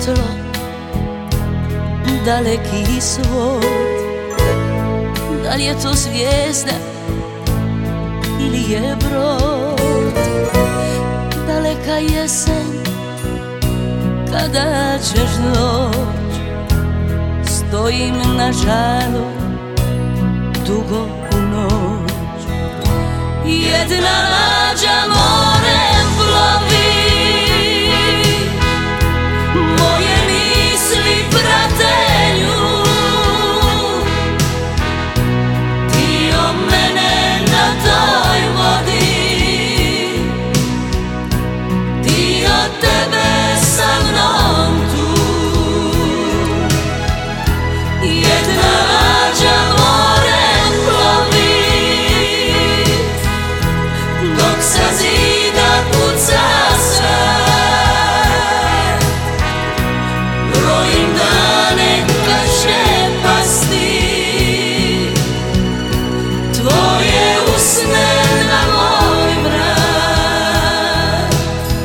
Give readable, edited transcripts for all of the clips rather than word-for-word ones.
svjetlo, daleki svod. Da li je to zvijezda ili je brod? Daleka jesen, kada ćeš doć, stojim na žalu dugo u noć. Jedna lađa morem plovi, moje misli prate nju. Dio mene na toj vodi, dio tebe sa mnom tu. Jedna lađa morem plovi, dok sa zida puca sad. Brojim dane kad će pasti tvoje usne na moj vrat.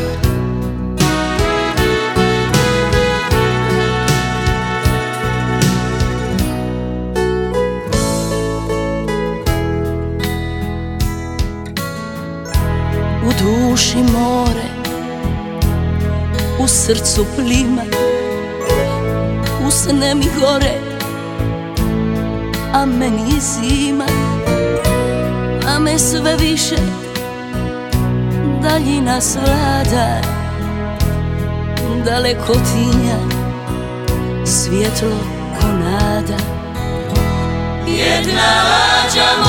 U duši more, u srcu plima, usne mi gore, a meni zima. A me sve više daljina svlada, dalekotinja, svjetlo ko nada. Jedna lađa